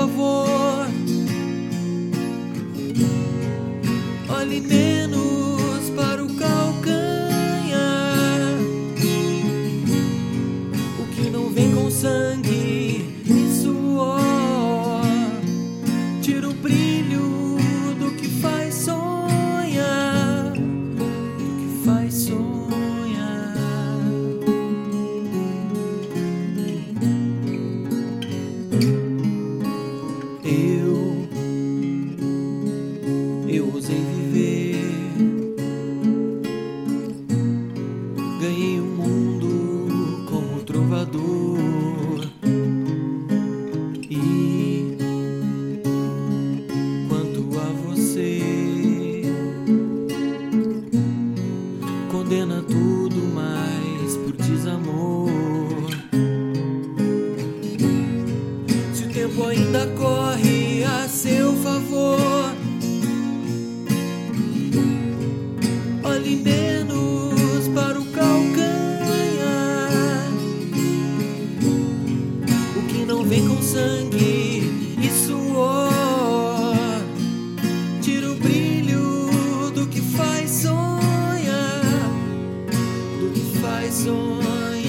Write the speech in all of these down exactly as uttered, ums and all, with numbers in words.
favor, olhe menos para o calcanhar. O que não vem com sangue e suor, tira o brilho do que faz sonhar, do que faz sonhar. Eu, eu ousei viver, ganhei o mundo como trovador. E quanto a você, condena tudo mais por desamor. Se o tempo ainda corre a seu favor, olhe menos para o calcanhar. O que não vem com sangue e suor, tira o brilho do que faz sonhar, do que faz sonhar.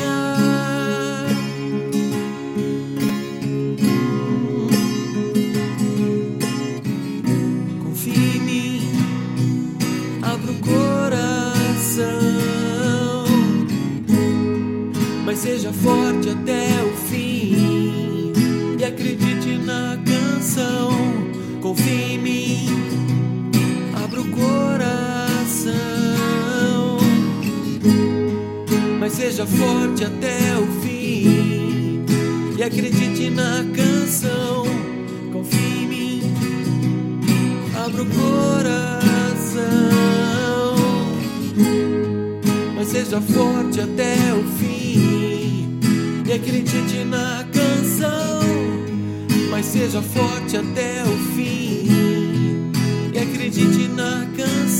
Confie em mim, abra o coração, mas seja forte até o fim e acredite na canção. Confie em mim, abra o coração, mas seja forte até o fim e acredite na canção. Confie em mim, abra o coração, mas seja forte até o fim e acredite na canção. Mas seja forte até o fim e acredite na canção.